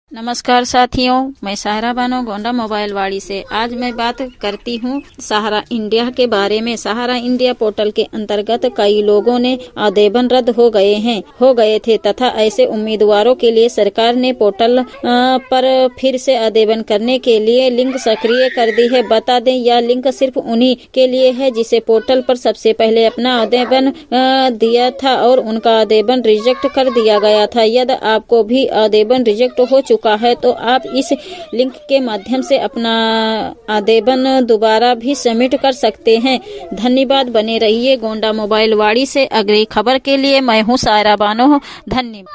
नमस्कार साथियों, मैं सायरा बानो गोंडा मोबाइल वाड़ी से। आज मैं बात करती हूँ सहारा इंडिया के बारे में। सहारा इंडिया पोर्टल के अंतर्गत कई लोगों ने आवेदन रद्द हो गए थे तथा ऐसे उम्मीदवारों के लिए सरकार ने पोर्टल पर फिर से आवेदन करने के लिए लिंक सक्रिय कर दी है। बता दें, यह लिंक सिर्फ उन्हीं के लिए है जिसे पोर्टल पर सबसे पहले अपना आवेदन दिया था और उनका आवेदन रिजेक्ट कर दिया गया था। यदि आपको भी आवेदन रिजेक्ट हो चुका है तो आप इस लिंक के माध्यम से अपना आवेदन दोबारा भी सबमिट कर सकते हैं। धन्यवाद। बने रहिए गोंडा मोबाइल वाड़ी से। अगली खबर के लिए मैं हूँ सायरा बानो। धन्यवाद।